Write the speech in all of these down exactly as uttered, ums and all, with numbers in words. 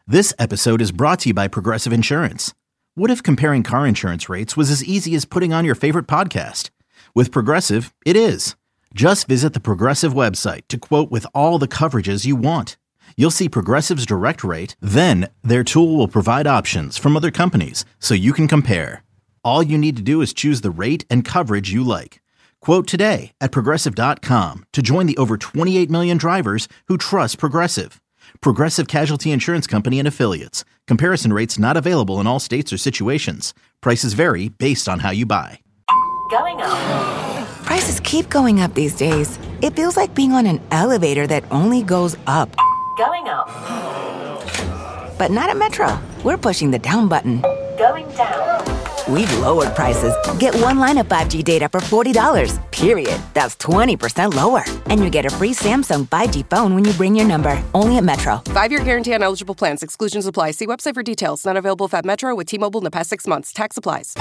This episode is brought to you by Progressive Insurance. What if comparing car insurance rates was as easy as putting on your favorite podcast? With Progressive, it is. Just visit the Progressive website to quote with all the coverages you want. You'll see Progressive's direct rate, then their tool will provide options from other companies so you can compare. All you need to do is choose the rate and coverage you like. Quote today at progressive dot com to join the over twenty-eight million drivers who trust Progressive. Progressive Casualty Insurance Company and Affiliates. Comparison rates not available in all states or situations. Prices vary based on how you buy. Going up. Prices keep going up these days. It feels like being on an elevator that only goes up. Going up. But not at Metro. We're pushing the down button. Going down. We've lowered prices. Get one line of five G data for forty dollars, period. That's twenty percent lower. And you get a free Samsung five G phone when you bring your number. Only at Metro. Five-year guarantee on eligible plans. Exclusions apply. See website for details. Not available at Metro with T-Mobile in the past six months. Tax applies.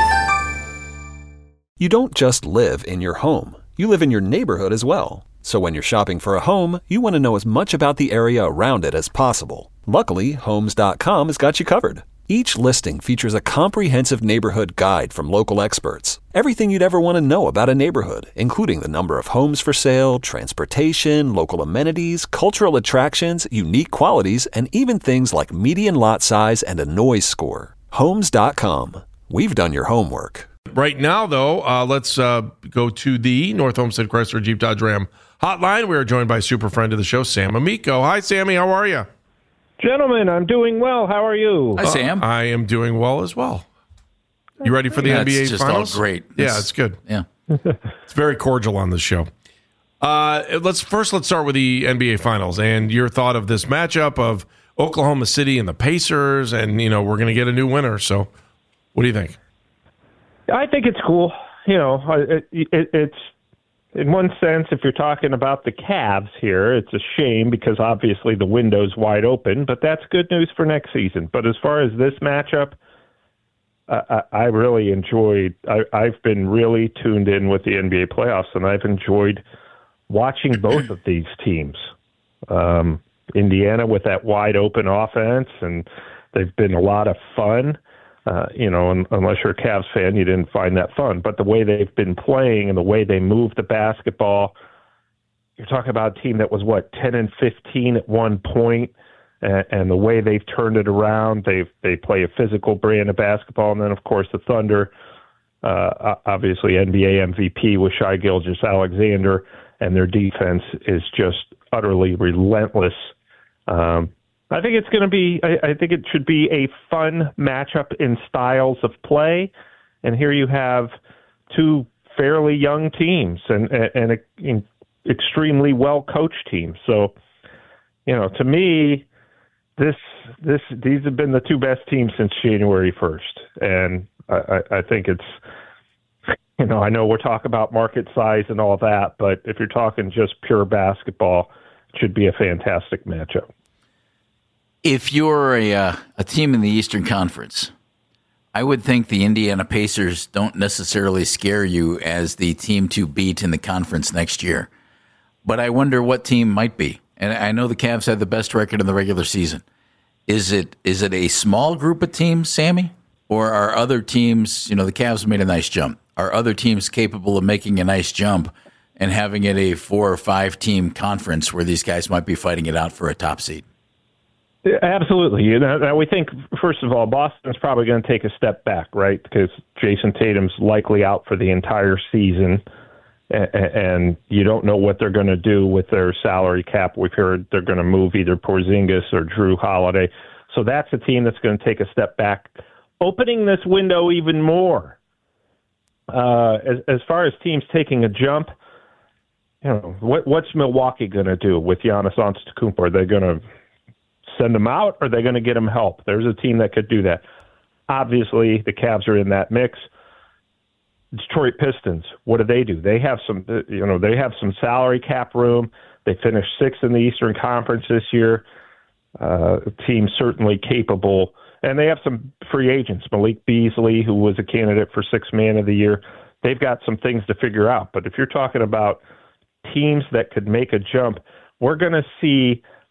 You don't just live in your home. You live in your neighborhood as well. So when you're shopping for a home, you want to know as much about the area around it as possible. Luckily, Homes dot com has got you covered. Each listing features a comprehensive neighborhood guide from local experts. Everything you'd ever want to know about a neighborhood, including the number of homes for sale, transportation, local amenities, cultural attractions, unique qualities, and even things like median lot size and a noise score. Homes dot com. We've done your homework. Right now, though, uh, let's uh, go to the North Homestead Chrysler Jeep Dodge Ram hotline. We are joined by super friend of the show, Sam Amico. Hi, Sammy. How are you? Gentlemen, I'm doing well. How are you? Hi, Sam. Uh, I am doing well as well. You ready for the yeah, N B A it's just Finals? all great. Yeah, it's, it's good. Yeah. It's very cordial on this show. Uh, let's first let's start with the N B A Finals and your thought of this matchup of Oklahoma City and the Pacers, and you know we're going to get a new winner. So, what do you think? I think it's cool. You know, it, it, it's in one sense, if you're talking about the Cavs here, it's a shame because obviously the window's wide open, but that's good news for next season. But as far as this matchup, uh, I, I really enjoyed, I, I've been really tuned in with the N B A playoffs, and I've enjoyed watching both of these teams. Um, Indiana with that wide open offense, and they've been a lot of fun. Uh, you know, un- unless you're a Cavs fan, you didn't find that fun. But the way they've been playing and the way they move the basketball, you're talking about a team that was, what, ten and fifteen at one point, and, and the way they've turned it around, they they play a physical brand of basketball. And then, of course, the Thunder, uh, obviously N B A M V P with Shai Gilgeous-Alexander, and their defense is just utterly relentless. Um I think it's going to be, I, I think it should be a fun matchup in styles of play. And here you have two fairly young teams and, and, and a, extremely well-coached teams. So, you know, to me, this, this, these have been the two best teams since January first. And I, I think it's, you know, I know we're talking about market size and all that, but if you're talking just pure basketball, it should be a fantastic matchup. If you're a uh, a team in the Eastern Conference, I would think the Indiana Pacers don't necessarily scare you as the team to beat in the conference next year. But I wonder what team might be. And I know the Cavs had the best record in the regular season. Is it is it a small group of teams, Sammy? Or are other teams, you know, the Cavs made a nice jump. Are other teams capable of making a nice jump and having it a four or five team conference where these guys might be fighting it out for a top seed? Yeah, absolutely. You know, now we think, first of all, Boston's probably going to take a step back, right? Because Jason Tatum's likely out for the entire season, and, and you don't know what they're going to do with their salary cap. We've heard they're going to move either Porzingis or Drew Holiday. So that's a team that's going to take a step back, opening this window even more. Uh, as, as far as teams taking a jump, you know, what, what's Milwaukee going to do with Giannis Antetokounmpo? Are they going to send them out, or are they going to get them help? There's a team that could do that. Obviously, the Cavs are in that mix. Detroit Pistons, what do they do? They have some, you know, they have some salary cap room. They finished sixth in the Eastern Conference this year. Uh, a team certainly capable, and they have some free agents. Malik Beasley, who was a candidate for Sixth Man of the Year. They've got some things to figure out. But if you're talking about teams that could make a jump, we're going to see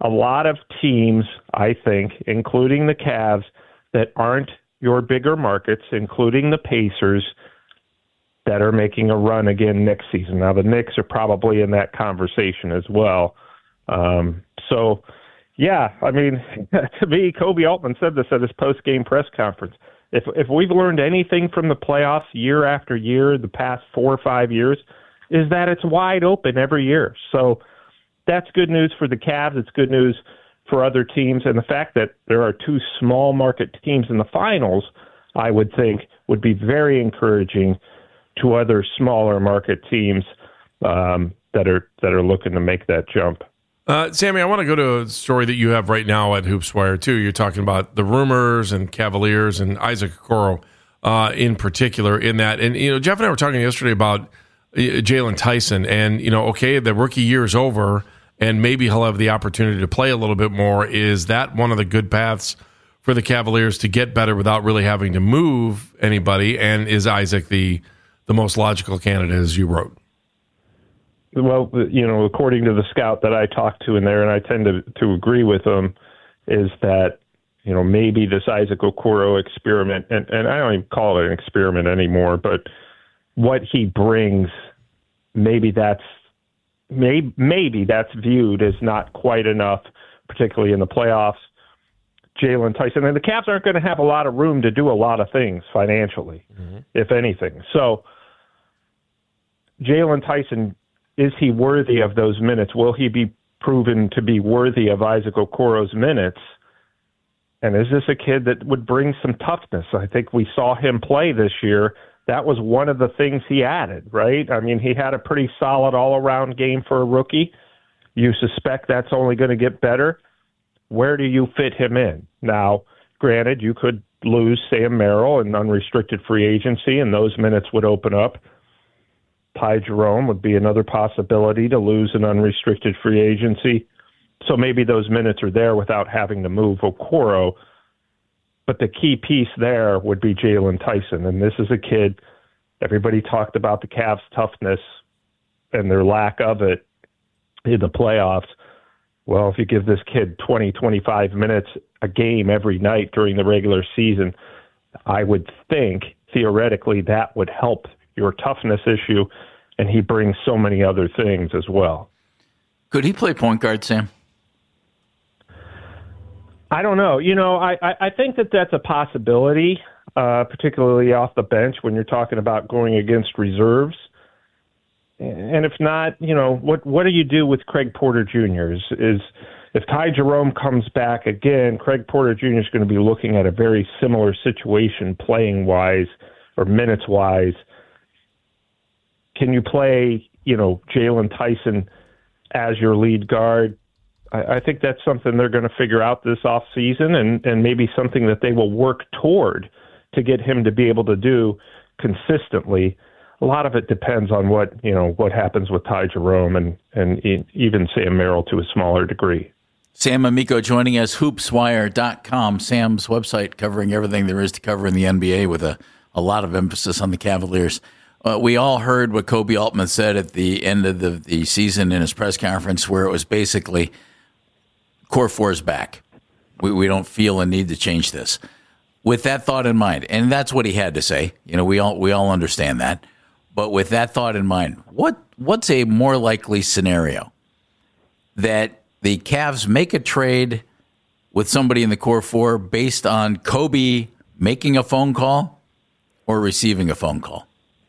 a lot of teams, I think, including the Cavs, that aren't your bigger markets, including the Pacers, that are making a run again next season. Now, the Knicks are probably in that conversation as well. Um, so, yeah, I mean, to me, Kobe Altman said this at his post-game press conference. If if we've learned anything from the playoffs year after year, the past four or five years, is that it's wide open every year. So that's good news for the Cavs. It's good news for other teams. And the fact that there are two small market teams in the finals, I would think, would be very encouraging to other smaller market teams um, that are that are looking to make that jump. Uh, Sammy, I want to go to a story that you have right now at HoopsWire, too. You're talking about the rumors and Cavaliers and Isaac Okoro uh, in particular in that. And, you know, Jeff and I were talking yesterday about uh, Jalen Tyson. And, you know, okay, the rookie year is over, and maybe he'll have the opportunity to play a little bit more. Is that one of the good paths for the Cavaliers to get better without really having to move anybody? And is Isaac the the most logical candidate, as you wrote? Well, you know, according to the scout that I talked to in there, and I tend to, to agree with him, is that, you know, maybe this Isaac Okoro experiment, and, and I don't even call it an experiment anymore, but what he brings, maybe that's maybe, maybe that's viewed as not quite enough, particularly in the playoffs. Jalen Tyson, and the Cavs aren't going to have a lot of room to do a lot of things financially, mm-hmm. if anything. So Jalen Tyson, is he worthy of those minutes? Will he be proven to be worthy of Isaac Okoro's minutes? And is this a kid that would bring some toughness? I think we saw him play this year. That was one of the things he added, right? I mean, he had a pretty solid all-around game for a rookie. You suspect that's only going to get better. Where do you fit him in? Now, granted, you could lose Sam Merrill in unrestricted free agency, and those minutes would open up. Ty Jerome would be another possibility to lose an unrestricted free agency. So maybe those minutes are there without having to move Okoro. But the key piece there would be Jalen Tyson. And this is a kid, everybody talked about the Cavs' toughness and their lack of it in the playoffs. Well, if you give this kid twenty, twenty-five minutes a game every night during the regular season, I would think, theoretically, that would help your toughness issue, and he brings so many other things as well. Could he play point guard, Sam? I don't know. You know, I, I, I think that that's a possibility, uh, particularly off the bench when you're talking about going against reserves. And if not, you know, what what do you do with Craig Porter Junior? Is, is if Ty Jerome comes back again, Craig Porter Junior is going to be looking at a very similar situation playing-wise or minutes-wise. Can you play, you know, Jalen Tyson as your lead guard? I, I think that's something they're going to figure out this offseason, and, and maybe something that they will work toward to get him to be able to do consistently. A lot of it depends on what, you know, what happens with Ty Jerome and, and even Sam Merrill to a smaller degree. Sam Amico joining us, hoops wire dot com, Sam's website covering everything there is to cover in the N B A with a, a lot of emphasis on the Cavaliers. Uh, we all heard what Kobe Altman said at the end of the, the season in his press conference, where it was basically core four is back. We, we don't feel a need to change this. With that thought in mind, and that's what he had to say. You know, we all we all understand that. But with that thought in mind, what what's a more likely scenario? That the Cavs make a trade with somebody in the core four based on Kobe making a phone call or receiving a phone call?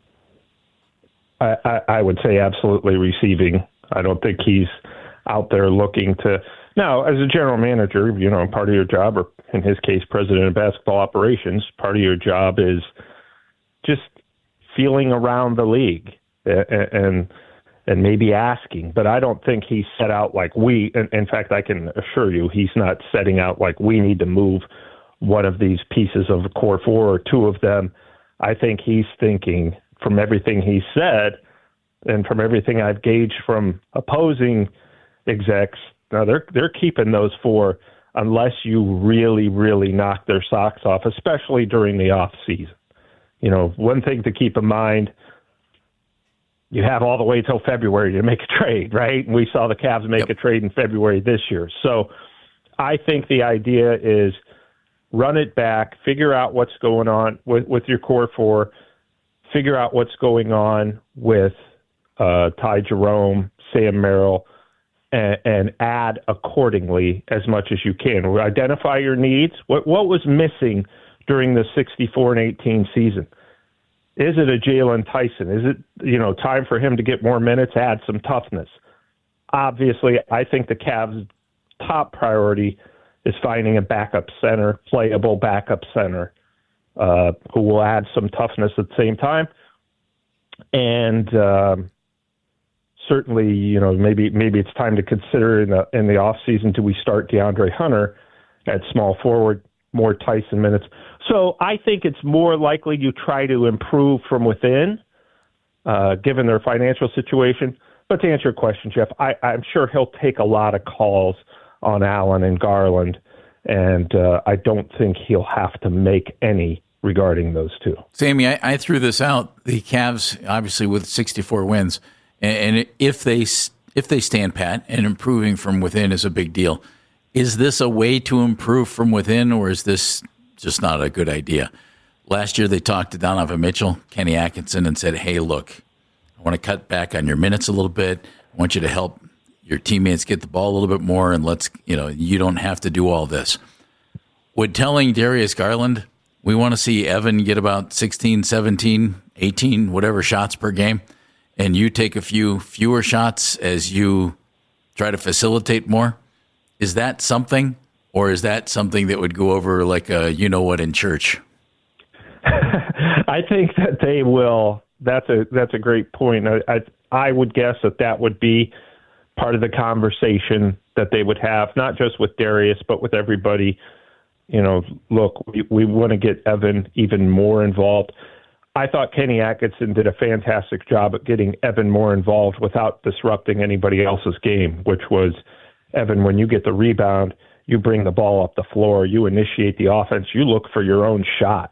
I, I, I would say absolutely receiving. I don't think he's out there looking to. Now, as a general manager, you know, part of your job, or in his case, president of basketball operations, part of your job is just feeling around the league and and, and maybe asking. But I don't think he's set out like we. In, in fact, I can assure you, he's not setting out like we need to move one of these pieces of the core four or two of them. I think he's thinking, from everything he said and from everything I've gauged from opposing execs, now they're they're keeping those four unless you really, really knock their socks off, especially during the off season. You know, one thing to keep in mind, you have all the way till February to make a trade, right? And we saw the Cavs make Yep. a trade in February this year. So I think the idea is run it back, figure out what's going on with, with your core four, figure out what's going on with uh, Ty Jerome, Sam Merrill, and, and add accordingly as much as you can. Identify your needs. What what was missing during the sixty-four and eighteen season? Is it a Jalen Tyson? Is it, you know, time for him to get more minutes, add some toughness? Obviously, I think the Cavs' top priority is finding a backup center, playable backup center, uh, who will add some toughness at the same time. And um, certainly, you know, maybe maybe it's time to consider in the in the off season, do we start DeAndre Hunter at small forward, more Tyson minutes? So I think it's more likely you try to improve from within, uh, given their financial situation. But to answer your question, Jeff, I, I'm sure he'll take a lot of calls on Allen and Garland, and uh, I don't think he'll have to make any regarding those two. Sammy, I, I threw this out. The Cavs, obviously, with sixty-four wins, and, and if they if they stand pat and improving from within is a big deal. Is this a way to improve from within, or is this just not a good idea? Last year, they talked to Donovan Mitchell, Kenny Atkinson, and said, "Hey, look, I want to cut back on your minutes a little bit. I want you to help your teammates get the ball a little bit more, and let's, you know, you don't have to do all this." Would telling Darius Garland, we want to see Evan get about sixteen, seventeen, eighteen, whatever shots per game, and you take a few fewer shots as you try to facilitate more, is that something, or is that something that would go over like a you-know-what in church? I think that they will. That's a that's a great point. I, I I would guess that that would be part of the conversation that they would have, not just with Darius, but with everybody. You know, look, we, we want to get Evan even more involved. I thought Kenny Atkinson did a fantastic job at getting Evan more involved without disrupting anybody else's game, which was, Evan, when you get the rebound, you bring the ball up the floor, you initiate the offense, you look for your own shot.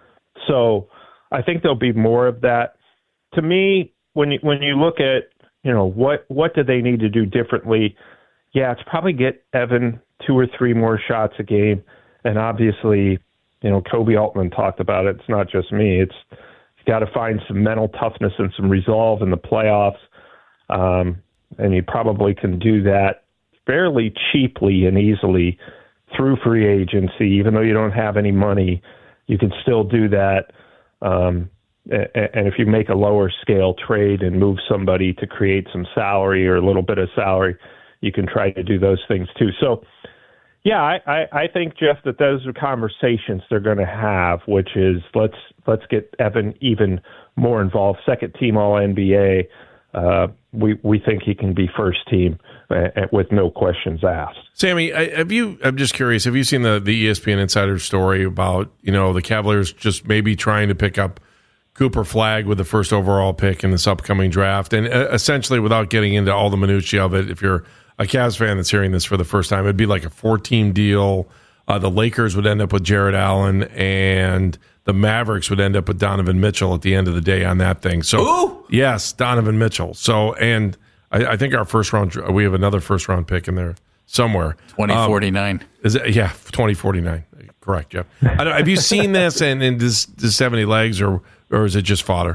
So I think there'll be more of that. To me, when you, when you look at, you know, what, what do they need to do differently? Yeah, it's probably get Evan two or three more shots a game. And obviously, you know, Kobe Altman talked about it. It's not just me. It's you got to find some mental toughness and some resolve in the playoffs. Um, and you probably can do that fairly cheaply and easily through free agency. Even though you don't have any money, you can still do that. Um, and if you make a lower scale trade and move somebody to create some salary or a little bit of salary, you can try to do those things too. So, yeah, I, I, I think, Jeff, that those are conversations they're going to have, which is let's let's get Evan even more involved. Second team All N B A. Uh, we we think he can be first team uh, with no questions asked. Sammy, I, have you? I'm just curious. Have you seen the the E S P N Insider story about, you know, the Cavaliers just maybe trying to pick up Cooper Flagg with the first overall pick in this upcoming draft, and uh, essentially, without getting into all the minutiae of it, if you're a Cavs fan that's hearing this for the first time, it'd be like a four-team deal. Uh, the Lakers would end up with Jared Allen, and the Mavericks would end up with Donovan Mitchell at the end of the day on that thing. So, Ooh. yes, Donovan Mitchell. So, and I, I think our first round, we have another first round pick in there somewhere. twenty forty-nine. Um, is it? Yeah, twenty forty-nine. Correct, Jeff. I don't, have you seen this, and, and does, does seventy legs, or or is it just fodder?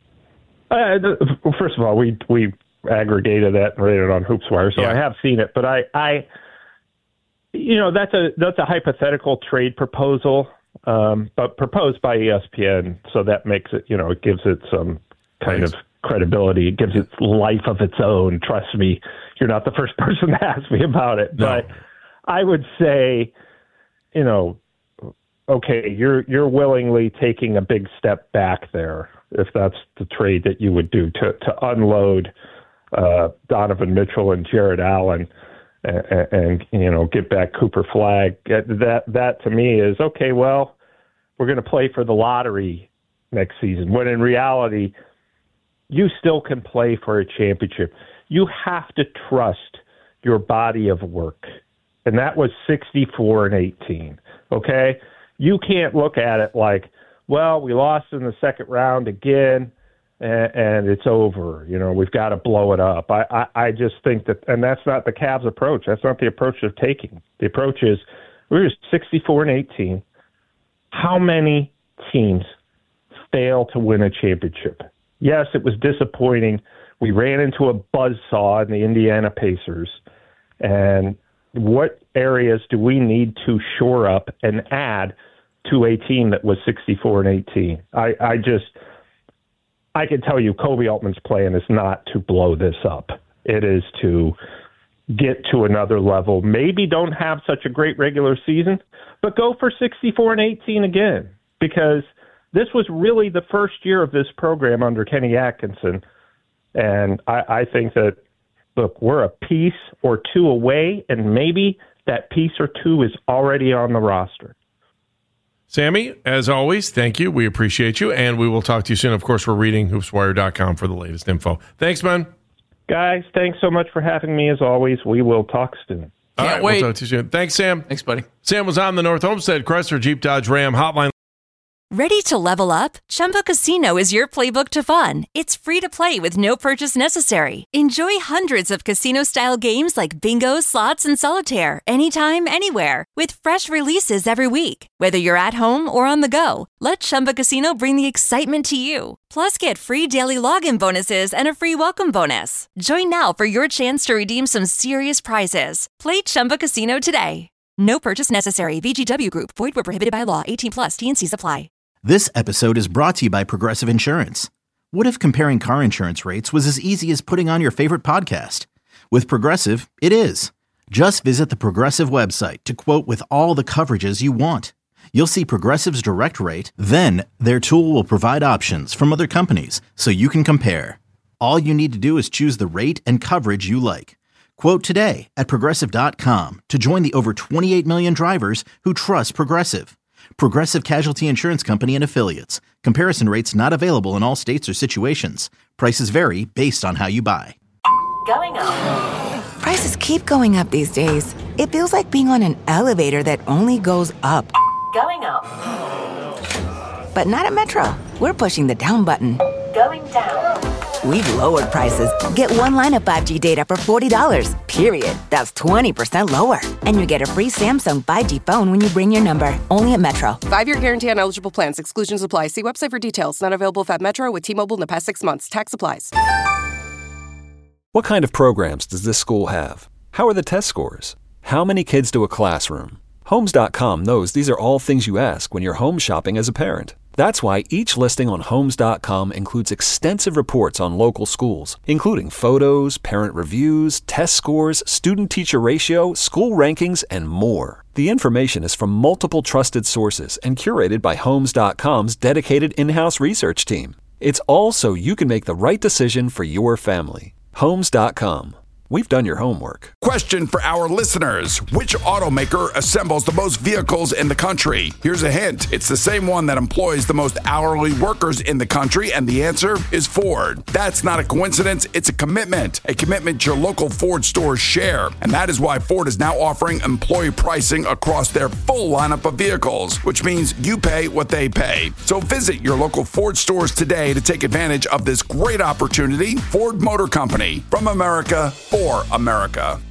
Uh, first of all, we we. aggregated that and rated it on HoopsWire, so yeah. I have seen it. But I, I, you know, that's a that's a hypothetical trade proposal, um, but proposed by E S P N, so that makes it, you know, it gives it some kind nice. of credibility. It gives it life of its own. Trust me, you're not the first person to ask me about it. No. But I would say, you know, okay, you're you're willingly taking a big step back there if that's the trade that you would do to to unload Uh, Donovan Mitchell and Jared Allen, and, and you know, get back Cooper Flagg. That that to me is okay. Well, we're going to play for the lottery next season. When in reality, you still can play for a championship. You have to trust your body of work, and that was sixty-four and eighteen. Okay, you can't look at it like, well, we lost in the second round again. and, and it's over. You know, we've got to blow it up. I, I, I just think that, and that's not the Cavs' approach. That's not the approach they're taking. The approach is we're sixty-four and eighteen. How many teams fail to win a championship? Yes, it was disappointing. We ran into a buzzsaw in the Indiana Pacers. And what areas do we need to shore up and add to a team that was sixty-four and eighteen? I, I just, I can tell you Kobe Altman's plan is not to blow this up. It is to get to another level. Maybe don't have such a great regular season, but go for sixty-four and eighteen again, because this was really the first year of this program under Kenny Atkinson. And I, I think that, look, we're a piece or two away, and maybe that piece or two is already on the roster. Sammy, as always, thank you. We appreciate you, and we will talk to you soon. Of course, we're reading hoops wire dot com for the latest info. Thanks, man. Guys, thanks so much for having me, as always. We will talk soon. All Can't right, wait. we'll talk to you soon. Thanks, Sam. Thanks, buddy. Sam was on the North Homestead Chrysler Jeep Dodge Ram hotline. Ready to level up? Chumba Casino is your playbook to fun. It's free to play with no purchase necessary. Enjoy hundreds of casino-style games like bingo, slots, and solitaire anytime, anywhere, with fresh releases every week. Whether you're at home or on the go, let Chumba Casino bring the excitement to you. Plus, get free daily login bonuses and a free welcome bonus. Join now for your chance to redeem some serious prizes. Play Chumba Casino today. No purchase necessary. V G W Group. Void where prohibited by law. eighteen plus. T and C's apply. This episode is brought to you by Progressive Insurance. What if comparing car insurance rates was as easy as putting on your favorite podcast? With Progressive, it is. Just visit the Progressive website to quote with all the coverages you want. You'll see Progressive's direct rate, then their tool will provide options from other companies so you can compare. All you need to do is choose the rate and coverage you like. Quote today at Progressive dot com to join the over twenty-eight million drivers who trust Progressive. Progressive Casualty Insurance Company and Affiliates. Comparison rates not available in all states or situations. Prices vary based on how you buy. Going up. Prices keep going up these days. It feels like being on an elevator that only goes up. Going up. But not at Metro. We're pushing the down button. Going down. We've lowered prices. Get one line of five G data for forty dollars, period. That's twenty percent lower. And you get a free Samsung five G phone when you bring your number. Only at Metro. Five-year guarantee on eligible plans. Exclusions apply. See website for details. Not available if at Metro with T-Mobile in the past six months. Tax applies. What kind of programs does this school have? How are the test scores? How many kids do a classroom? Homes dot com knows these are all things you ask when you're home shopping as a parent. That's why each listing on Homes dot com includes extensive reports on local schools, including photos, parent reviews, test scores, student-teacher ratio, school rankings, and more. The information is from multiple trusted sources and curated by Homes dot com's dedicated in-house research team. It's all so you can make the right decision for your family. Homes dot com. We've done your homework. Question for our listeners. Which automaker assembles the most vehicles in the country? Here's a hint. It's the same one that employs the most hourly workers in the country, and the answer is Ford. That's not a coincidence. It's a commitment. A commitment your local Ford stores share. And that is why Ford is now offering employee pricing across their full lineup of vehicles, which means you pay what they pay. So visit your local Ford stores today to take advantage of this great opportunity. Ford Motor Company. From America, for America.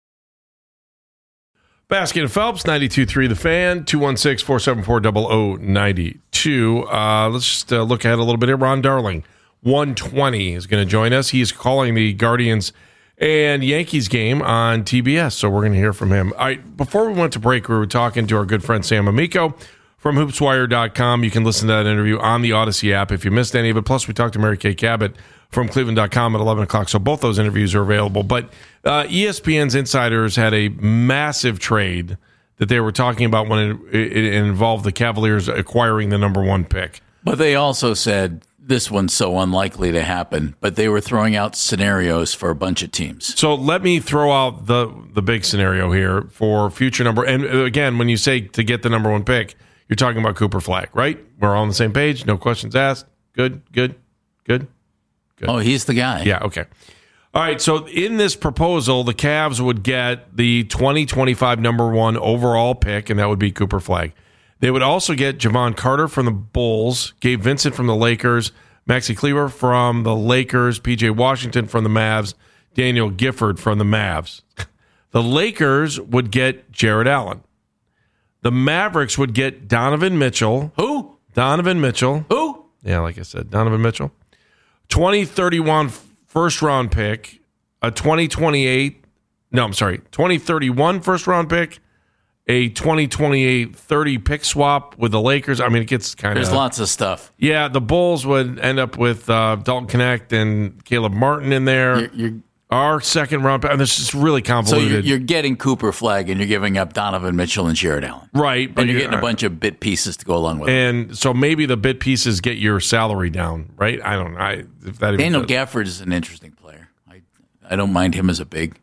Baskin and Phelps, ninety-two point three The Fan, two one six, four seven four, zero zero nine two. Uh, let's just uh, look ahead a little bit here. Ron Darling, one twenty, is going to join us. He's calling the Guardians and Yankees game on T B S, so we're going to hear from him. All right, before we went to break, we were talking to our good friend Sam Amico from hoops wire dot com. You can listen to that interview on the Odyssey app if you missed any of it. Plus, we talked to Mary Kay Cabot from Cleveland dot com at eleven o'clock. So both those interviews are available. But uh, E S P N's insiders had a massive trade that they were talking about when it, it, it involved the Cavaliers acquiring the number one pick. But they also said this one's so unlikely to happen. But they were throwing out scenarios for a bunch of teams. So let me throw out the, the big scenario here for future number. And again, when you say to get the number one pick, you're talking about Cooper Flagg, right? We're all on the same page. No questions asked. Good, good, good. Good. Oh, he's the guy. Yeah, okay. All right, so in this proposal, the Cavs would get the twenty twenty-five number one overall pick, and that would be Cooper Flagg. They would also get Javon Carter from the Bulls, Gabe Vincent from the Lakers, Maxi Kleber from the Lakers, P J Washington from the Mavs, Daniel Gifford from the Mavs. The Lakers would get Jared Allen. The Mavericks would get Donovan Mitchell. Who? Donovan Mitchell. Who? Yeah, like I said, Donovan Mitchell. twenty thirty-one first round pick, a twenty twenty-eight, no, I'm sorry, twenty thirty-one first round pick, a twenty twenty-eight thirty pick swap with the Lakers. I mean, it gets kind of. There's lots of stuff. Yeah, the Bulls would end up with uh, Dalton Knecht and Caleb Martin in there. You're, you're, Our second round pick. And this is really so convoluted. you're, you're getting Cooper Flag and you're giving up Donovan Mitchell and Jared Allen. Right. But and you're getting a bunch of bit pieces to go along with it. And so maybe the bit pieces get your salary down, right? I don't know. I, if that even Daniel does. Gafford is an interesting player. I I don't mind him as a big.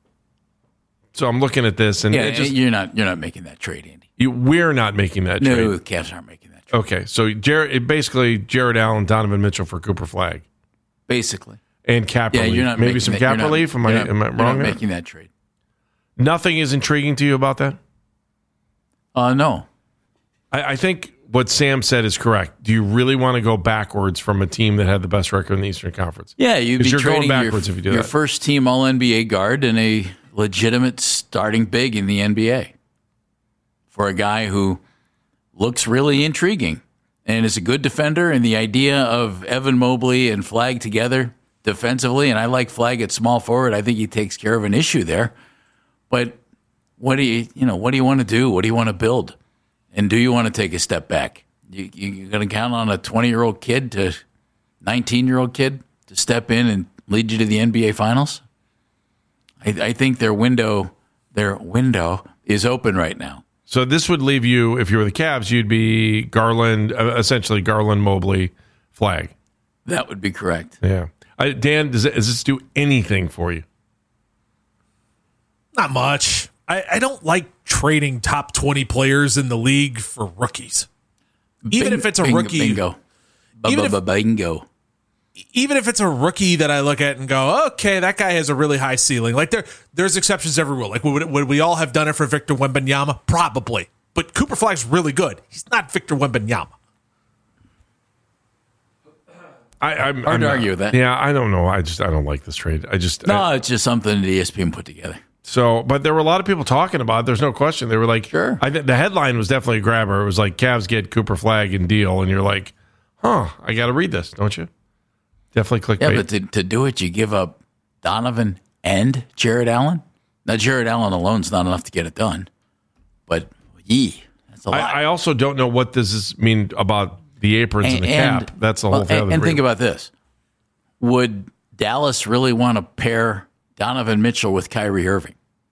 So I'm looking at this, and yeah, it just, you're not you're not making that trade, Andy. You, we're not making that no, trade. No, the Cavs aren't making that trade. Okay, so Jared, it basically Jared Allen, Donovan Mitchell for Cooper Flag, basically, and cap yeah, relief. You're not maybe some that, cap not, relief. Am I not, am I you're wrong? Not there? making that trade. Nothing is intriguing to you about that? Uh no. I, I think what Sam said is correct. Do you really want to go backwards from a team that had the best record in the Eastern Conference? Yeah, you'd be you're trading going backwards your, if you do your that. first team All N B A guard and a legitimate starting big in the N B A for a guy who looks really intriguing and is a good defender. And the idea of Evan Mobley and Flag together defensively, and I like Flag at small forward. I think he takes care of an issue there. But what do you, you know, what do you want to do? What do you want to build? And do you want to take a step back? You, you, you're going to count on a twenty-year-old kid to nineteen-year-old kid to step in and lead you to the N B A Finals? I, I think their window, their window is open right now. So this would leave you, if you were the Cavs, you'd be Garland, uh, essentially Garland, Mobley, Flag. That would be correct. Yeah. I, Dan, does, it, does this do anything for you? Not much. I, I don't like trading top twenty players in the league for rookies. Even Bing, if it's a bingo, rookie. Bingo. Even if, Bingo. even if it's a rookie that I look at and go, okay, that guy has a really high ceiling. Like there, there's exceptions to every rule. Like would, would we all have done it for Victor Wembanyama? Probably. But Cooper Flag's really good. He's not Victor Wembanyama. I, I'm Hard I'm to not- argue with that. Yeah, I don't know. I just I don't like this trade. I just No, I- it's just something that E S P N put together. so. But there were a lot of people talking about it. There's no question. They were like, Sure. I th- the headline was definitely a grabber. It was like Cavs get Cooper Flag and deal, and you're like, huh? I got to read this, don't you? Definitely clickbait. Yeah, but to, to do it, you give up Donovan and Jared Allen. Now, Jared Allen alone's not enough to get it done. But, yee, that's a lot. I, I also don't know what does this mean about the aprons and, and the cap. That's the whole well, thing. And, and think about this. Would Dallas really want to pair Donovan Mitchell with Kyrie Irving?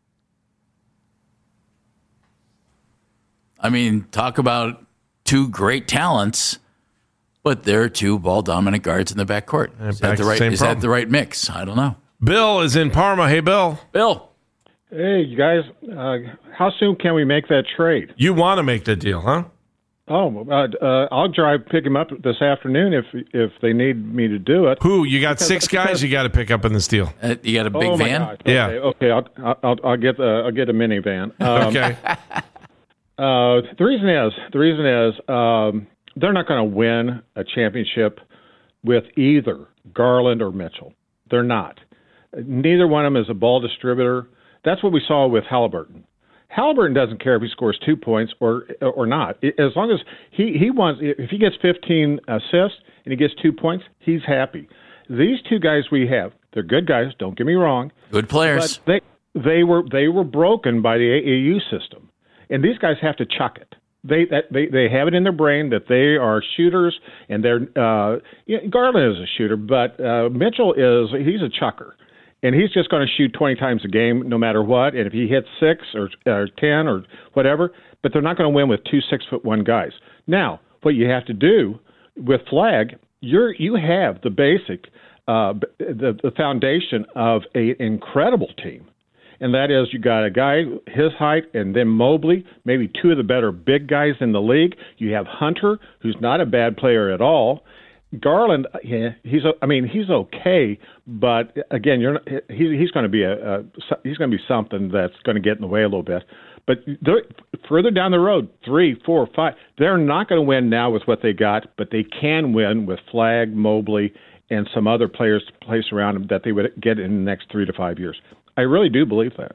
I mean, talk about two great talents, but they're two ball-dominant guards in the backcourt. Is, that the, right, is that the right mix? I don't know. Bill is in Parma. Hey, Bill. Bill. Hey, you guys, uh, how soon can we make that trade? You want to make that deal, huh? Oh, uh, uh, I'll drive, pick him up this afternoon if if they need me to do it. Who? You got Because- six guys because- you got to pick up in this deal. Uh, you got a big oh my van? gosh. Okay, Yeah. Okay, I'll, I'll I'll get the I'll get a minivan. Um, Okay. Uh, the reason is the reason is um, they're not going to win a championship with either Garland or Mitchell. They're not. Neither one of them is a ball distributor. That's what we saw with Halliburton. Halliburton doesn't care if he scores two points or or not. As long as he, he wants, if he gets fifteen assists and he gets two points, he's happy. These two guys we have, they're good guys. Don't get me wrong. Good players. But they they were they were broken by the A A U system, and these guys have to chuck it. They that they, they have it in their brain that they are shooters, and they're uh, you know, Garland is a shooter, but uh, Mitchell is he's a chucker. And he's just going to shoot twenty times a game no matter what. And if he hits six or, or ten or whatever, but they're not going to win with two six-foot-one guys. Now, what you have to do with Flag, you're, you have the basic, uh, the, the foundation of an incredible team. And that is you got a guy his height and then Mobley, maybe two of the better big guys in the league. You have Hunter, who's not a bad player at all. Garland, yeah, he's. I mean, he's okay, but again, you're. Not, he, he's going to be a, a. He's going to be something that's going to get in the way a little bit. But further down the road, three, four, five, they're not going to win now with what they got, but they can win with Flagg, Mobley, and some other players to place around them that they would get in the next three to five years. I really do believe that.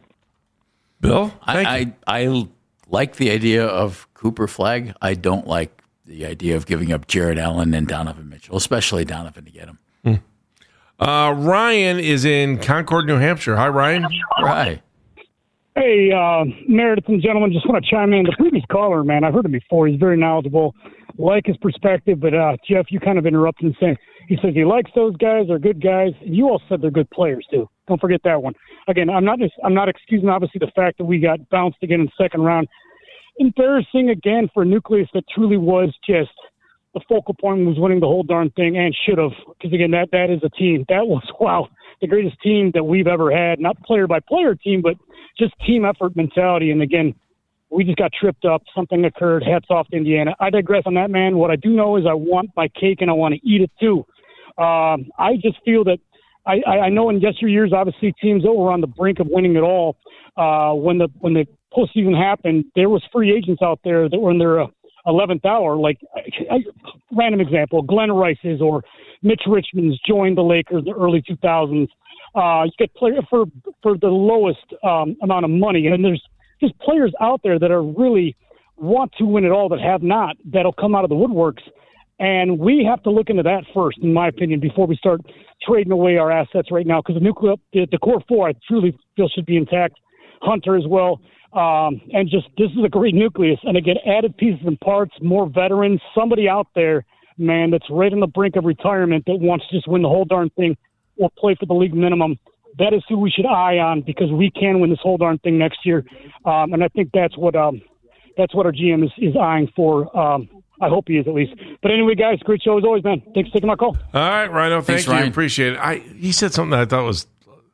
Bill, I, I I like the idea of Cooper Flagg. I don't like the idea of giving up Jared Allen and Donovan Mitchell, especially Donovan, to get him. Hmm. Uh, Ryan is in Concord, New Hampshire. Hi, Ryan. Hi. Hey, uh, Meredith and gentlemen, just want to chime in. The previous caller, man, I've heard him before. He's very knowledgeable. Like his perspective, but uh, Jeff, you kind of interrupted and saying he says he likes those guys. They're good guys. You all said they're good players too. Don't forget that one. Again, I'm not just, I'm not excusing obviously the fact that we got bounced again in the second round. Embarrassing again for a nucleus that truly was just the focal point, was winning the whole darn thing and should have. Because again, that that is a team that was wow the greatest team that we've ever had. Not player by player team, but just team effort mentality. And again, we just got tripped up. Something occurred. Hats off to Indiana. I digress on that, man. What I do know is I want my cake and I want to eat it too. Um, I just feel that I, I know in yesteryears, obviously, teams that were on the brink of winning it all, uh, when the when the postseason happened, there was free agents out there that were in their uh, eleventh hour. Like, I, I, random example, Glenn Rice's or Mitch Richmond's joined the Lakers in the early two thousands. Uh, you get player for for the lowest um, amount of money, and there's just players out there that are really want to win it all that have not, that'll come out of the woodworks. And we have to look into that first, in my opinion, before we start trading away our assets right now. Because the nuclear, the, the core four, I truly feel should be intact. Hunter as well. Um, and just, this is a great nucleus. And again, added pieces and parts, more veterans, somebody out there, man, that's right on the brink of retirement that wants to just win the whole darn thing or play for the league minimum. That is who we should eye on, because we can win this whole darn thing next year. Um, and I think that's what um, that's what our G M is, is eyeing for. Um, I hope he is, at least. But anyway, guys, great show as always, man. Thanks for taking my call. All right, Rhino. Thank Thanks, you. Ryan. Appreciate it. I he said something that I thought was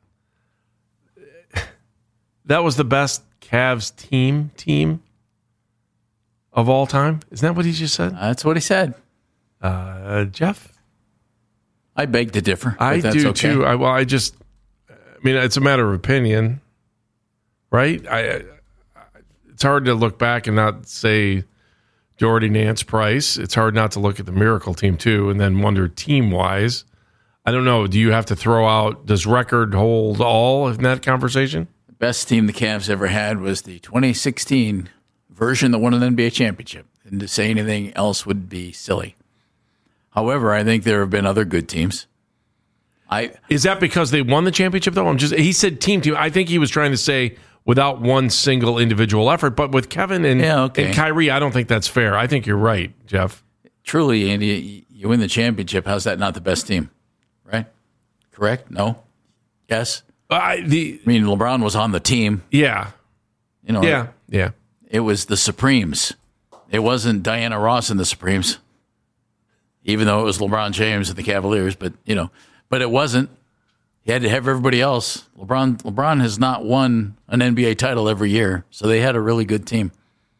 that was the best Cavs team team of all time. Isn't that what he just said? That's what he said. Uh, Jeff, I beg to differ. I that's do okay. too. I, well, I just, I mean, it's a matter of opinion, right? I, I it's hard to look back and not say Jordy, Nance, Price. It's hard not to look at the Miracle team too, and then wonder team wise. I don't know. Do you have to throw out? Does record hold all in that conversation? The best team the Cavs ever had was the twenty sixteen version that won an N B A championship, and to say anything else would be silly. However, I think there have been other good teams. I is that because they won the championship though? I'm just he said team team. I think he was trying to say without one single individual effort. But with Kevin and, yeah, okay. and Kyrie, I don't think that's fair. I think you're right, Jeff. Truly, Andy, you win the championship. How's that not the best team? Right? Correct? No? Yes? Uh, the, I mean, LeBron was on the team. Yeah. You know. Yeah. Yeah. It was the Supremes. It wasn't Diana Ross and the Supremes, even though it was LeBron James and the Cavaliers. But you know, but it wasn't. He had to have everybody else. LeBron LeBron has not won an N B A title every year, so they had a really good team.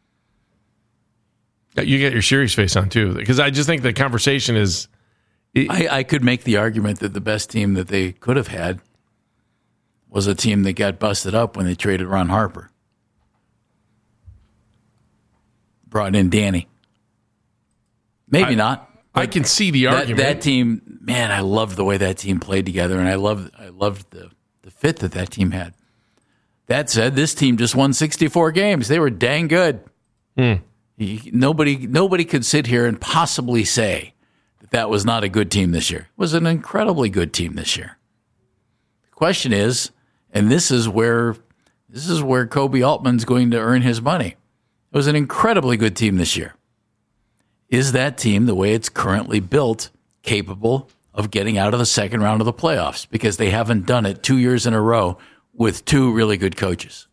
You get your serious face on, too, because I just think the conversation is... It, I, I could make the argument that the best team that they could have had was a team that got busted up when they traded Ron Harper. Brought in Danny. Maybe I, not. I can see the that, argument. That team, man, I loved the way that team played together, and I loved I loved the, the fit that that team had. That said, this team just won sixty-four games. They were dang good. Hmm. He, nobody nobody could sit here and possibly say that that was not a good team this year. It was an incredibly good team this year. The question is, and this is where this is where Kobe Altman's going to earn his money. It was an incredibly good team this year. Is that team, the way it's currently built, capable of getting out of the second round of the playoffs? Because they haven't done it two years in a row with two really good coaches.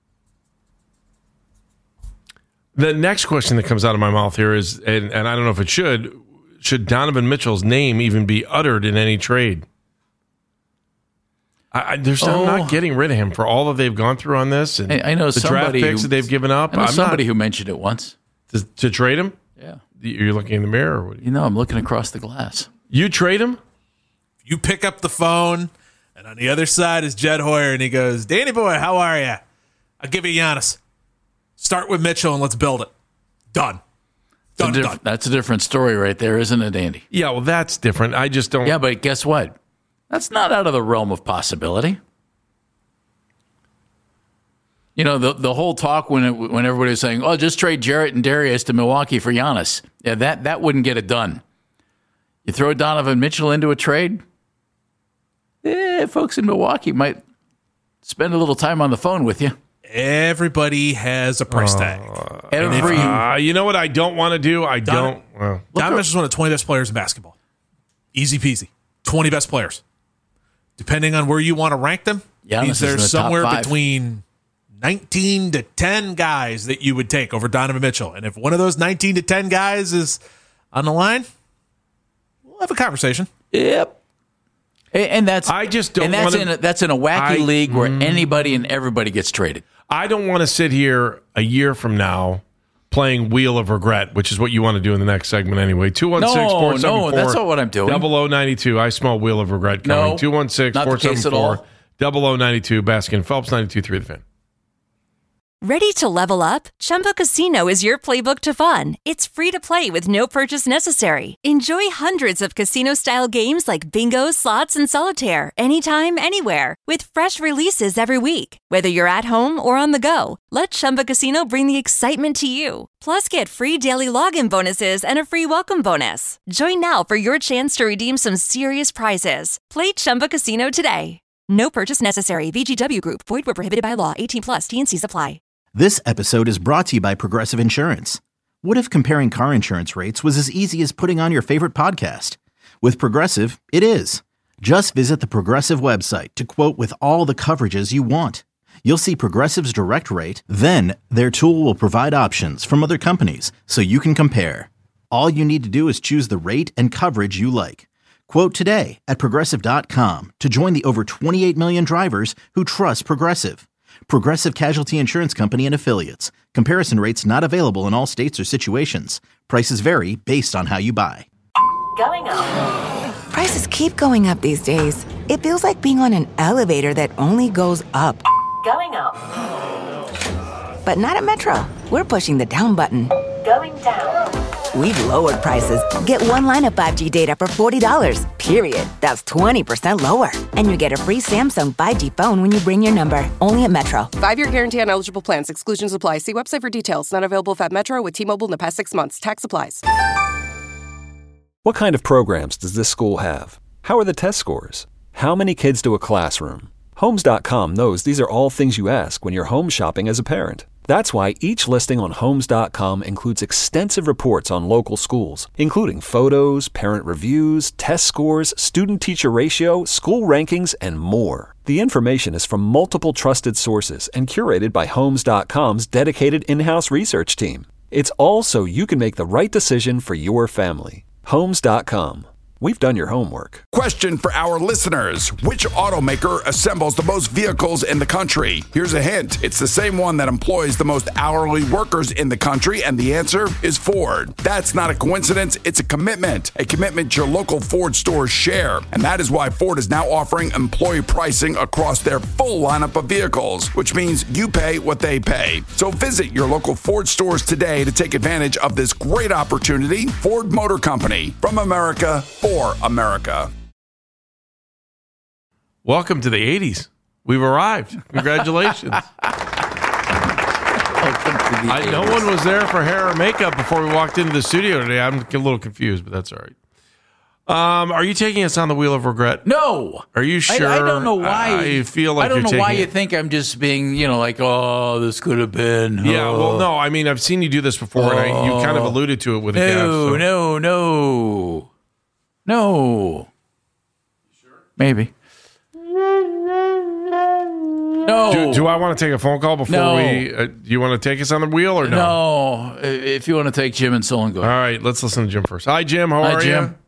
The next question that comes out of my mouth here is, and, and I don't know if it should, should Donovan Mitchell's name even be uttered in any trade? I, I, there's, oh. I'm not getting rid of him for all that they've gone through on this. And I, I know the draft picks who, that they've given up. I know I'm somebody not, who mentioned it once. To, to trade him? Yeah. You're looking in the mirror? Or what you? you know, I'm looking across the glass. You trade him? You pick up the phone, and on the other side is Jed Hoyer, and he goes, Danny boy, how are you? I'll give you Giannis. Start with Mitchell and let's build it. Done. Done, diff- done. That's a different story right there, isn't it, Andy? Yeah, well, that's different. I just don't. Yeah, but guess what? That's not out of the realm of possibility. You know, the the whole talk when it, when everybody was saying, "Oh, just trade Jarrett and Darius to Milwaukee for Giannis," yeah, that that wouldn't get it done. You throw Donovan Mitchell into a trade, eh, folks in Milwaukee might spend a little time on the phone with you. Everybody has a price tag. Uh, Every, you, uh, you know what I don't want to do? I Don- don't. Well, Donovan Mitchell's one of the twenty best players in basketball. Easy peasy. twenty best players. Depending on where you want to rank them, Giannis means is in there's the top somewhere five. between nineteen to ten guys that you would take over Donovan Mitchell. And if one of those nineteen to ten guys is on the line, we'll have a conversation. Yep. And that's I just don't and that's wanna, in a, that's in a wacky I, league where mm, anybody and everybody gets traded. I don't want to sit here a year from now playing Wheel of Regret, which is what you want to do in the next segment anyway. two one six, four seven four, no, that's not what I'm doing. double oh nine two. I smell Wheel of Regret coming. No, two one six, four seven four, double oh nine two. Baskin Phelps, ninety-two point three The Fan. Ready to level up? Chumba Casino is your playbook to fun. It's free to play with no purchase necessary. Enjoy hundreds of casino-style games like bingo, slots, and solitaire anytime, anywhere with fresh releases every week. Whether you're at home or on the go, let Chumba Casino bring the excitement to you. Plus, get free daily login bonuses and a free welcome bonus. Join now for your chance to redeem some serious prizes. Play Chumba Casino today. No purchase necessary. V G W Group. Void where prohibited by law. eighteen plus. T and C's apply. This episode is brought to you by Progressive Insurance. What if comparing car insurance rates was as easy as putting on your favorite podcast? With Progressive, it is. Just visit the Progressive website to quote with all the coverages you want. You'll see Progressive's direct rate, then their tool will provide options from other companies so you can compare. All you need to do is choose the rate and coverage you like. Quote today at Progressive dot com to join the over twenty-eight million drivers who trust Progressive. Progressive Casualty Insurance Company and Affiliates. Comparison rates not available in all states or situations. Prices vary based on how you buy. Going up. Prices keep going up these days. It feels like being on an elevator that only goes up. Going up. But not at Metro. We're pushing the down button. Going down. We've lowered prices. Get one line of five G data for forty dollars, period. That's twenty percent lower. And you get a free Samsung five G phone when you bring your number. Only at Metro. Five-year guarantee on eligible plans. Exclusions apply. See website for details. Not available if at Metro with T-Mobile in the past six months. Tax applies. What kind of programs does this school have? How are the test scores? How many kids do a classroom? Homes dot com knows these are all things you ask when you're home shopping as a parent. That's why each listing on Homes dot com includes extensive reports on local schools, including photos, parent reviews, test scores, student-teacher ratio, school rankings, and more. The information is from multiple trusted sources and curated by Homes dot com's dedicated in-house research team. It's all so you can make the right decision for your family. Homes dot com. We've done your homework. Question for our listeners. Which automaker assembles the most vehicles in the country? Here's a hint. It's the same one that employs the most hourly workers in the country, and the answer is Ford. That's not a coincidence. It's a commitment. A commitment your local Ford stores share. And that is why Ford is now offering employee pricing across their full lineup of vehicles, which means you pay what they pay. So visit your local Ford stores today to take advantage of this great opportunity. Ford Motor Company. From America, for America. Welcome to the eighties. We've arrived. Congratulations. I, no one was there for hair or makeup before we walked into the studio today. I'm a little confused, but that's all right. Um, are you taking us on the Wheel of Regret? No. Are you sure? I, I don't know why. I feel like I don't you're know why taking you it. think I'm just being, you know, like, oh, this could have been. Yeah, oh. well, no. I mean, I've seen you do this before, oh. and I, you kind of alluded to it with a no, calf. So. No, no, no. Maybe. No. Do, do I want to take a phone call before No. we? Uh, do you want to take us on the wheel or no? No. If you want to take Jim and Solon, go. All right, let's listen to Jim first. Hi, Jim. How Hi, are Jim. you?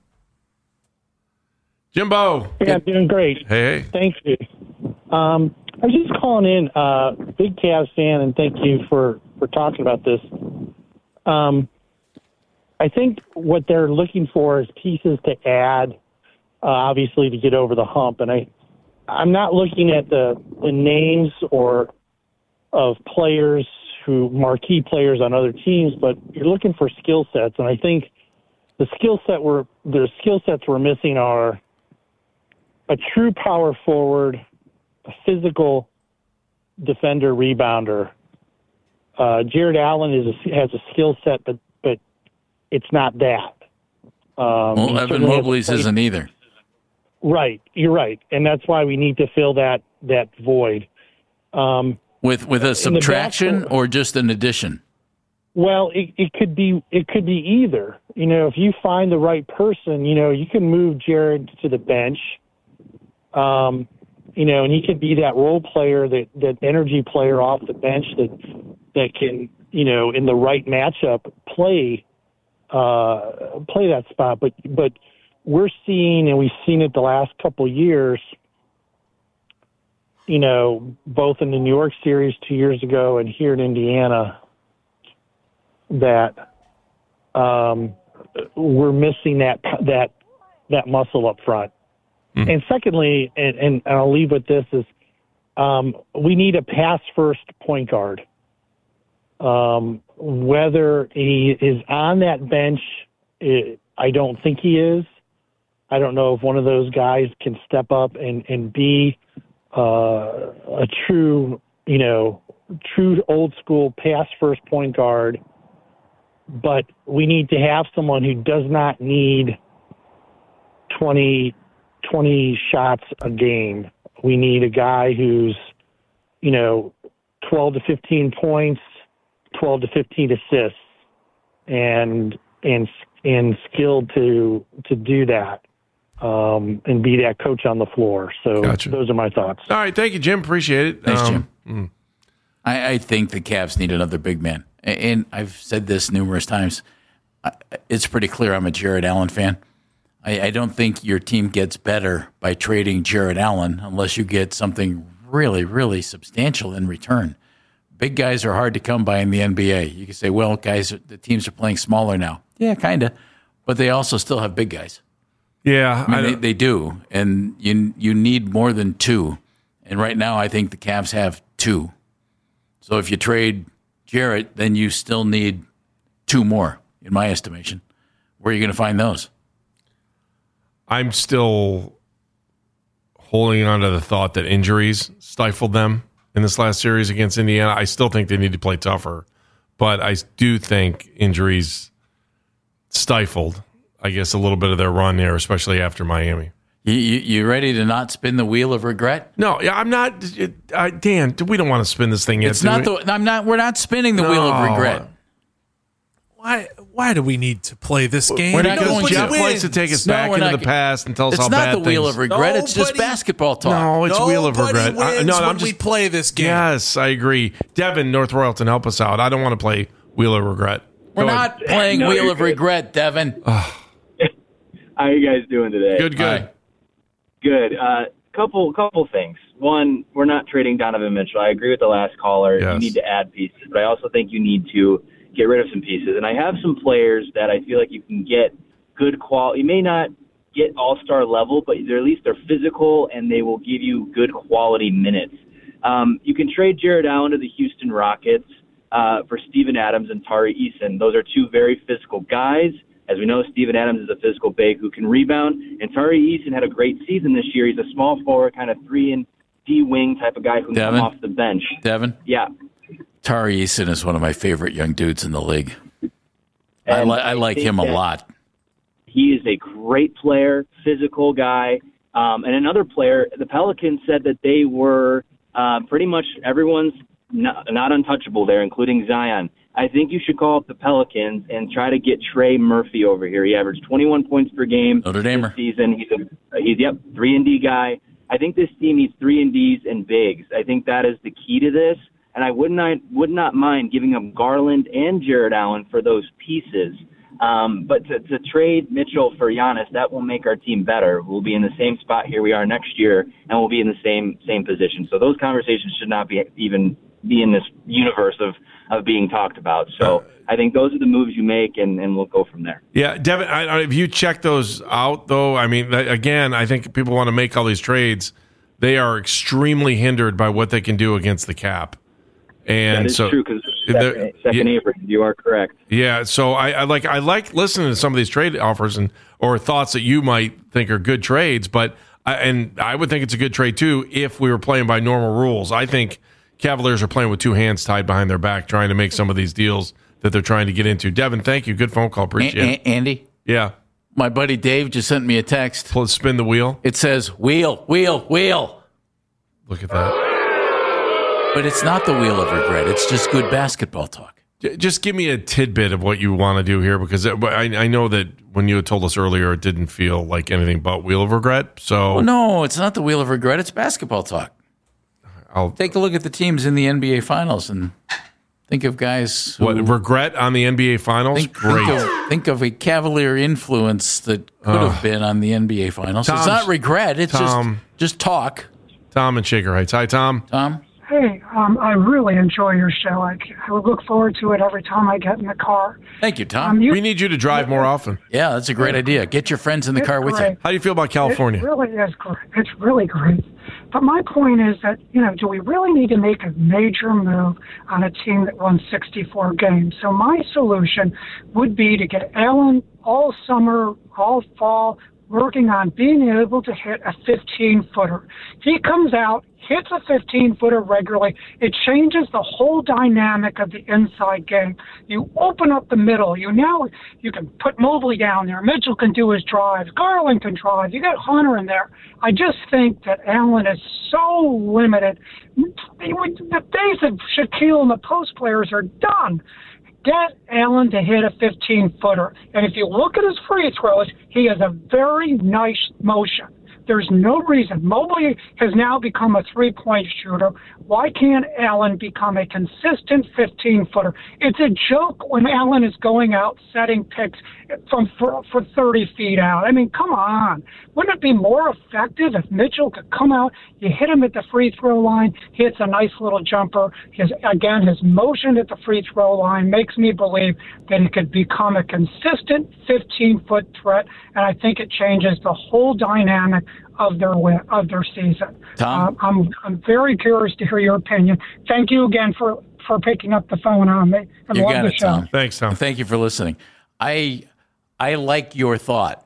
Jimbo. Yeah, I'm doing great. Hey, hey. Thank you. Um, I was just calling in, uh, big Cavs fan, and thank you for, for talking about this. Um, I think what they're looking for is pieces to add, uh, obviously, to get over the hump. And I, I'm not looking at the, the names or of players who marquee players on other teams, but you're looking for skill sets. And I think the skill set we're the skill sets we're missing are a true power forward, a physical defender, rebounder. Uh, Jared Allen is a, has a skill set, but but it's not that. Um, well, Evan Mobley's isn't either. Right, you're right, and that's why we need to fill that that void. Um, with with a subtraction or just an addition? Well, it, it could be it could be either. You know, if you find the right person, you know, you can move Jared to the bench. Um, you know, and he could be that role player, that that energy player off the bench that that can, you know, in the right matchup play uh, play that spot. But but we're seeing, and we've seen it the last couple of years, you know, both in the New York series two years ago and here in Indiana, that um, we're missing that that that muscle up front. Mm-hmm. And secondly, and, and I'll leave with this, is um, we need a pass-first point guard. Um, whether he is on that bench, it, I don't think he is. I don't know if one of those guys can step up and, and be uh, a true, you know, true old-school pass-first point guard. But we need to have someone who does not need twenty, twenty shots a game. We need a guy who's, you know, twelve to fifteen points, twelve to fifteen assists, and and and skilled to to do that, um, and be that coach on the floor. So gotcha. Those are my thoughts. All right, thank you, Jim. Appreciate it. Thanks, um, Jim. Mm. I, I think the Cavs need another big man. And I've said this numerous times. It's pretty clear I'm a Jared Allen fan. I, I don't think your team gets better by trading Jared Allen unless you get something really, really substantial in return. Big guys are hard to come by in the N B A. You can say, well, guys, the teams are playing smaller now. Yeah, kind of. But they also still have big guys. Yeah. I mean, I they, they do. And you you need more than two. And right now I think the Cavs have two. So if you trade Jarrett, then you still need two more, in my estimation. Where are you going to find those? I'm still holding on to the thought that injuries stifled them in this last series against Indiana. I still think they need to play tougher, but I do think injuries stifled, I guess, a little bit of their run there, especially after Miami. You, you, you ready to not spin the wheel of regret? No, I'm not. Uh, Dan, we don't want to spin this thing yet. It's not. The, I'm not. We're not spinning the no. wheel of regret. Why? Why do we need to play this game? We're not going. Jeff likes to take us no, back into not, the past and tell us how bad things. It's not the wheel of regret. Nobody, it's just basketball talk. No, it's Nobody wheel of regret. I, no, I'm just, we play this game. Yes, I agree. Devin, North Royalton, help us out. I don't want to play wheel of regret. We're Go not ahead. playing no, wheel of good. regret, Devin. How are you guys doing today? Good, good. Right. Good. Uh, couple couple things. One, we're not trading Donovan Mitchell. I agree with the last caller. Yes. You need to add pieces, but I also think you need to get rid of some pieces. And I have some players that I feel like you can get good quality. You may not get all-star level, but they're at least they're physical and they will give you good quality minutes. Um, you can trade Jared Allen to the Houston Rockets uh, for Steven Adams and Tari Eason. Those are two very physical guys. As we know, Steven Adams is a physical big who can rebound, and Tari Eason had a great season this year. He's a small forward, kind of three and D wing type of guy who can Devin, come off the bench. Devin? Yeah. Tari Eason is one of my favorite young dudes in the league. I, li- I like him a lot. He is a great player, physical guy. Um, and another player, the Pelicans said that they were uh, pretty much everyone's not, not untouchable there, including Zion. I think you should call up the Pelicans and try to get Trey Murphy over here. He averaged twenty-one points per game Notre Dame this season. He's a he's yep three and D guy. I think this team needs three and Ds and bigs. I think that is the key to this. And I would not would not mind giving up Garland and Jared Allen for those pieces. Um, but to, to trade Mitchell for Giannis, that will make our team better. We'll be in the same spot here we are next year, and we'll be in the same same position. So those conversations should not be even be in this universe of, of being talked about. So I think those are the moves you make, and, and we'll go from there. Yeah, Devin, I, I, if you check those out, though, I mean, again, I think people want to make all these trades. They are extremely hindered by what they can do against the cap. And that is so, true because second, second yeah, apron. You are correct. Yeah, so I, I like I like listening to some of these trade offers and or thoughts that you might think are good trades, but I, and I would think it's a good trade too if we were playing by normal rules. I think Cavaliers are playing with two hands tied behind their back, trying to make some of these deals that they're trying to get into. Devin, thank you. Good phone call. Appreciate a- it. Andy? Yeah. My buddy Dave just sent me a text. Let's spin the wheel. It says, wheel, wheel, wheel. Look at that. But it's not the wheel of regret. It's just good basketball talk. Just give me a tidbit of what you want to do here, because I, I know that when you had told us earlier, it didn't feel like anything but wheel of regret. So well, no, it's not the wheel of regret. It's basketball talk. I'll take a look at the teams in the N B A Finals and think of guys. Who, what regret on the N B A Finals? Think, Great. Think of, think of a Cavalier influence that could Uh, have been on the N B A Finals. Tom's, it's not regret. It's Tom, just just talk. Tom and Shaker Heights. Hi, Tom. Tom. Hey, um, I really enjoy your show. I, I look forward to it every time I get in the car. Thank you, Tom. Um, you- we need you to drive more often. Yeah, that's a great idea. Get your friends in the It's car with great. you. How do you feel about California? It really is great. It's really great. But my point is that, you know, do we really need to make a major move on a team that won sixty-four games? So my solution would be to get Allen all summer, all fall, working on being able to hit a fifteen-footer. He comes out, hits a fifteen-footer regularly. It changes the whole dynamic of the inside game. You open up the middle. You now you can put Mobley down there. Mitchell can do his drives. Garland can drive. You got Hunter in there. I just think that Allen is so limited. The days of Shaquille and the post players are done. Get Allen to hit a fifteen-footer. And if you look at his free throws, he has a very nice motion. There's no reason. Mobley has now become a three-point shooter. Why can't Allen become a consistent fifteen-footer? It's a joke when Allen is going out setting picks from for, for thirty feet out. I mean, come on. Wouldn't it be more effective if Mitchell could come out, you hit him at the free throw line, he hits a nice little jumper. His, again, his motion at the free throw line makes me believe that he could become a consistent fifteen-foot threat, and I think it changes the whole dynamic of their win, of their season. Tom? Uh, I'm I'm very curious to hear your opinion. Thank you again for, for picking up the phone on me. I You love got the it, show. Tom. Thanks, Tom. And thank you for listening. I I like your thought.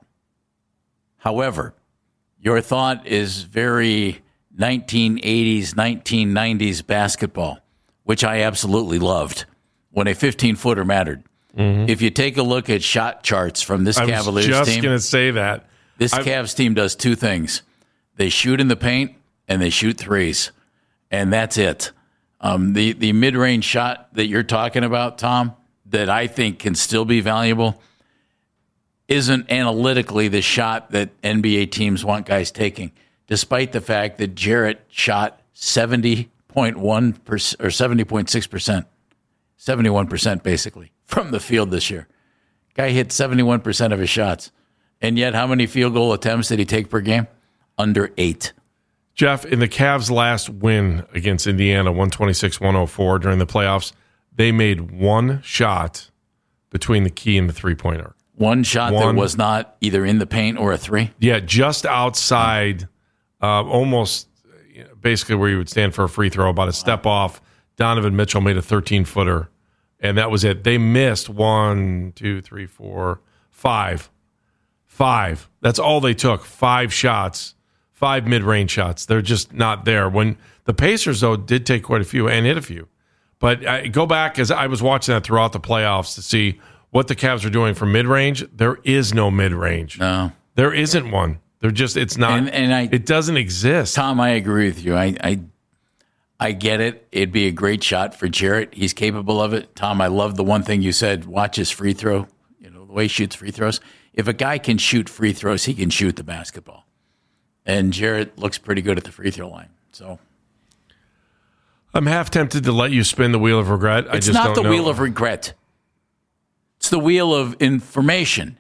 However, your thought is very nineteen eighties, nineteen nineties basketball, which I absolutely loved when a fifteen-footer mattered. Mm-hmm. If you take a look at shot charts from this I Cavaliers was just team, going to say that. this I've- Cavs team does two things. They shoot in the paint and they shoot threes, and that's it. Um, the, the mid-range shot that you're talking about, Tom, that I think can still be valuable, isn't analytically the shot that N B A teams want guys taking, despite the fact that Jarrett shot seventy point one percent or seventy point six percent, seventy-one percent basically, from the field this year. Guy hit seventy-one percent of his shots. And yet, how many field goal attempts did he take per game? Under eight. Jeff, in the Cavs' last win against Indiana, one twenty-six one oh four during the playoffs, they made one shot between the key and the three-point arc. One shot One. that was not either in the paint or a three? Yeah, just outside, uh, almost you know, basically where you would stand for a free throw, about a step off. Donovan Mitchell made a thirteen-footer, and that was it. They missed one, two, three, four, five. Five. That's all they took. Five shots. Five mid-range shots. They're just not there. When the Pacers, though, did take quite a few and hit a few. But I go back, as I was watching that throughout the playoffs to see what the Cavs are doing for mid-range. There is no mid-range. No. There isn't one. They're just, it's not, And, and I, it doesn't exist. Tom, I agree with you. I, I I get it. It'd be a great shot for Jarrett. He's capable of it. Tom, I love the one thing you said. Watch his free throw. You know, the way he shoots free throws. If a guy can shoot free throws, he can shoot the basketball. And Jarrett looks pretty good at the free throw line. So I'm half tempted to let you spin the wheel of regret. I it's just not don't the know. wheel of regret. It's the wheel of information.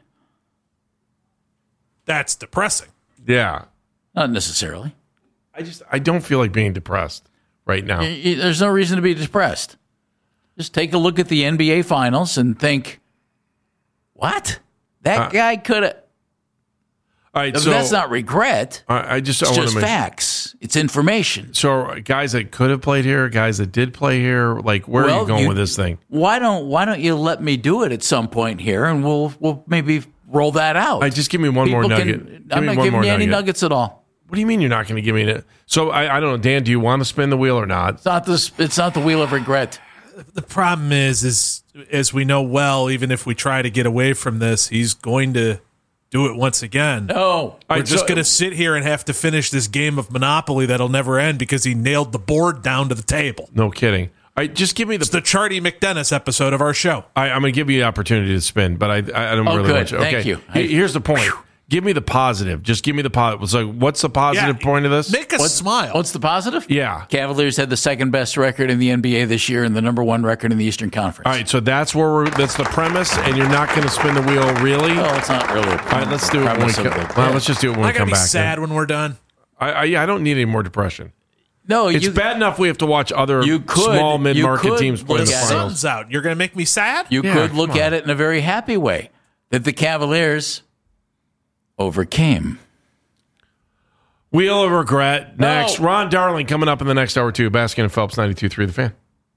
That's depressing. Yeah. Not necessarily. I just, I don't feel like being depressed right now. Y- y- There's no reason to be depressed. Just take a look at the N B A Finals and think, what? That Uh, guy could have. All right, But so that's not regret. I, I just It's I wanna just make- facts. It's information. So guys that could have played here, guys that did play here, like where are Well, you going you- with this thing? Why don't Why don't you let me do it at some point here, and we'll we'll maybe roll that out. All right, just give me one more People can- nugget. Give I'm me not one giving more you any nugget. nuggets at all. What do you mean you're not going to give me it? So I, I don't know, Dan. Do you want to spin the wheel or not? It's not this. It's not the wheel of regret. The problem is, is as we know well, even if we try to get away from this, he's going to do it once again. No, we're right, just so- going to sit here and have to finish this game of Monopoly that'll never end because he nailed the board down to the table. No kidding. All right, just give me the It's the Charlie McDennis episode of our show. I, I'm going to give you the opportunity to spin, but I, I don't Oh, really good. want you. Okay, Thank you. Here- Here's the point. Give me the positive. Just give me the positive. So, what's the positive Yeah, point of this? Make us What's- smile. What's the positive? Yeah. Cavaliers had the second best record in the N B A this year and the number one record in the Eastern Conference. All right, so that's where we're. That's the premise, and you're not going to spin the wheel, really. Well, it's not really. A All right, let's do it when we premise come. of the- Well, yeah. let's just do it when Am I we going come to be back. sad when we're done? I, I, I don't need any more depression. No, It's you, bad enough we have to watch other You could- small you mid-market could teams play in look the at it. finals. Sun's out. You're going to make me sad? You Yeah, could come look on. at it in a very happy way that the Cavaliers overcame. Wheel of regret. Next, No. Ron Darling coming up in the next hour or two. Baskin and Phelps, ninety-two point three The Fan.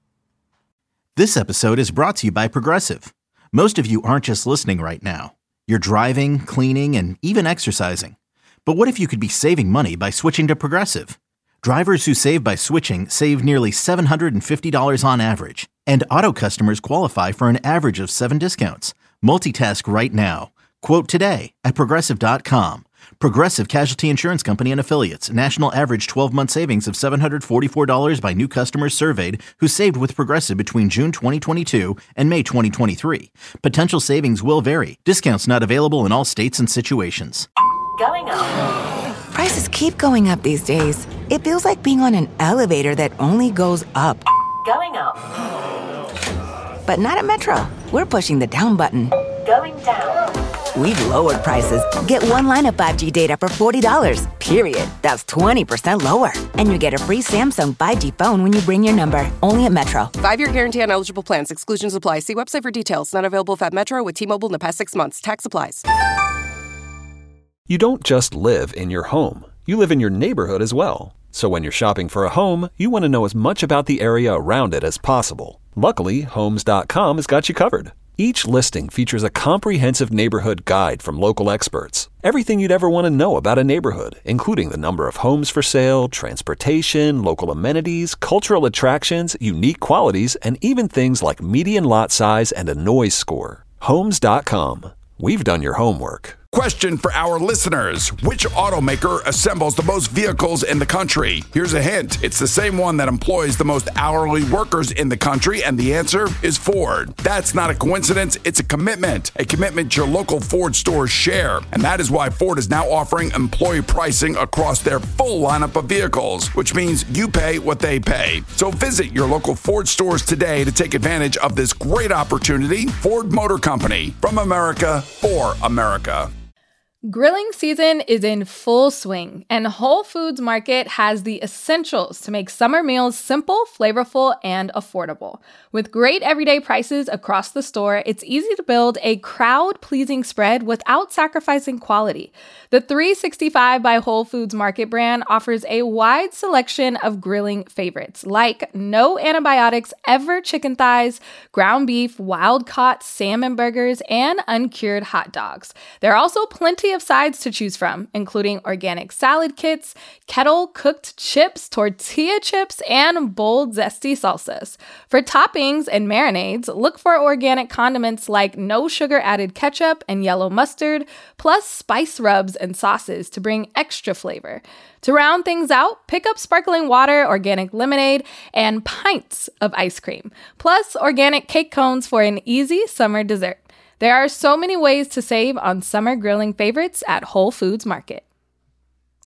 This episode is brought to you by Progressive. Most of you aren't just listening right now. You're driving, cleaning, and even exercising. But what if you could be saving money by switching to Progressive? Drivers who save by switching save nearly seven hundred fifty dollars on average. And auto customers qualify for an average of seven discounts. Multitask right now. Quote today at Progressive dot com. Progressive Casualty Insurance Company and Affiliates. National average twelve-month savings of seven hundred forty-four dollars by new customers surveyed who saved with Progressive between June twenty twenty-two and May twenty twenty-three. Potential savings will vary. Discounts not available in all states and situations. Going up. Prices keep going up these days. It feels like being on an elevator that only goes up. Going up. But not at Metro. We're pushing the down button. Going down. We've lowered prices. Get one line of five G data for forty dollars, period. That's twenty percent lower. And you get a free Samsung five G phone when you bring your number. Only at Metro. Five-year guarantee on eligible plans. Exclusions apply. See website for details. Not available if at Metro with T-Mobile in the past six months. Tax applies. You don't just live in your home. You live in your neighborhood as well. So when you're shopping for a home, you want to know as much about the area around it as possible. Luckily, Homes dot com has got you covered. Each listing features a comprehensive neighborhood guide from local experts. Everything you'd ever want to know about a neighborhood, including the number of homes for sale, transportation, local amenities, cultural attractions, unique qualities, and even things like median lot size and a noise score. Homes dot com. We've done your homework. Question for our listeners. Which automaker assembles the most vehicles in the country? Here's a hint. It's the same one that employs the most hourly workers in the country, and the answer is Ford. That's not a coincidence. It's a commitment. A commitment your local Ford stores share. And that is why Ford is now offering employee pricing across their full lineup of vehicles, which means you pay what they pay. So visit your local Ford stores today to take advantage of this great opportunity. Ford Motor Company. From America, for America. Grilling season is in full swing, and Whole Foods Market has the essentials to make summer meals simple, flavorful, and affordable. With great everyday prices across the store, it's easy to build a crowd-pleasing spread without sacrificing quality. The three sixty-five by Whole Foods Market brand offers a wide selection of grilling favorites, like no antibiotics ever chicken thighs, ground beef, wild-caught salmon burgers, and uncured hot dogs. There are also plenty of sides to choose from, including organic salad kits, kettle-cooked chips, tortilla chips, and bold, zesty salsas. For toppings and marinades, look for organic condiments like no-sugar-added ketchup and yellow mustard, plus spice rubs and sauces to bring extra flavor. To round things out, pick up sparkling water, organic lemonade, and pints of ice cream, plus organic cake cones for an easy summer dessert. There are so many ways to save on summer grilling favorites at Whole Foods Market.